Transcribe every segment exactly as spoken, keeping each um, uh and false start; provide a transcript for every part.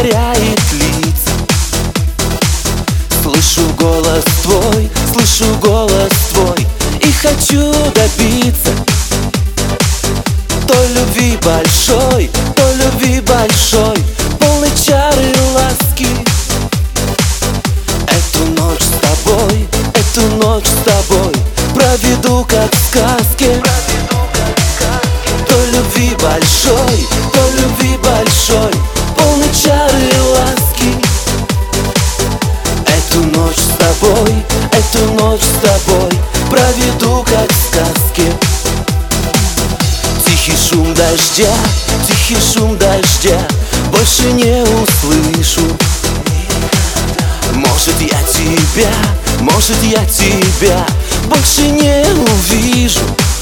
озаряет лица. Слышу голос твой, слышу голос твой, и хочу добиться той любви большой, той любви большой, полной чары и ласки. Эту ночь с тобой, эту ночь с тобой проведу как в сказке. Той любви большой, той любви большой, полной чары и ласки. Эту ночь с тобой, эту ночь с тобой проведу как в сказке. Тихий шум дождя, тихий шум дождя больше не услышу. Может, я тебя, может, я тебя больше не увижу.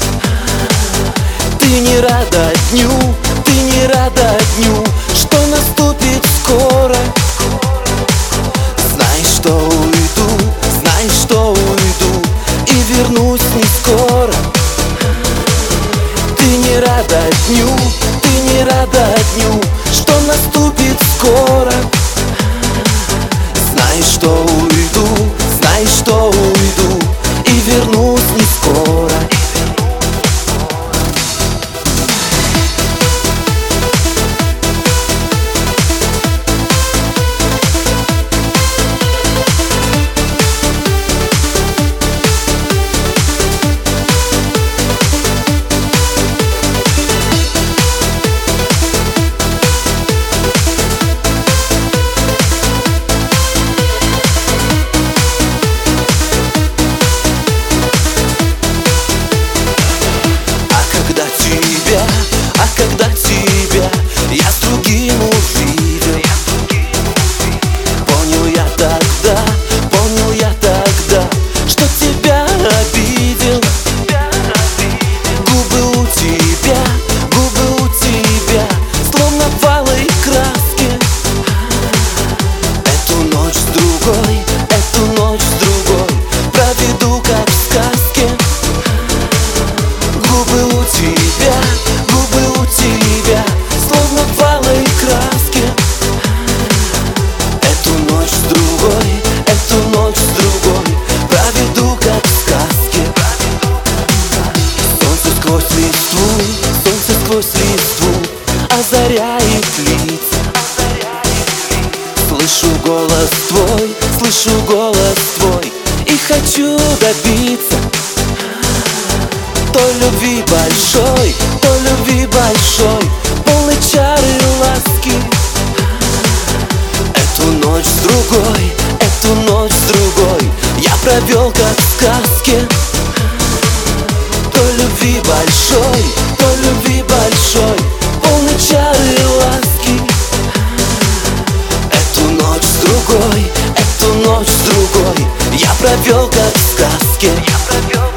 Ты не рада дню, ты не рада дню, что наступит скоро. Знай, что уйду, знай, что уйду, и вернусь не скоро. Ты не рада дню, ты не рада дню, что наступит скоро. Знай, что уйду, знай, что уйду, и вернусь не скоро. А когда тебя я с другим увидел, понял я тогда, понял я тогда, что тебя обидел. Губы у тебя, губы у тебя, словно в алой краске. Эту ночь с другой, эту ночь с другой проведу как в сказке. Губы у тебя, губы у тебя, словно в алой краске. Эту ночь с другой, эту ночь с другой проведу как в сказке. Солнце сквозь листву, солнце сквозь листву озаряет лица. Слышу голос твой, слышу голос твой, и хочу добиться той любви большой, той любви большой, полной чары и ласки. Эту ночь с другой, эту ночь с другой я провел как в сказке. Той любви большой, той любви большой, полной чары и ласки. Эту ночь с другой, эту ночь с другой я провел как в сказке.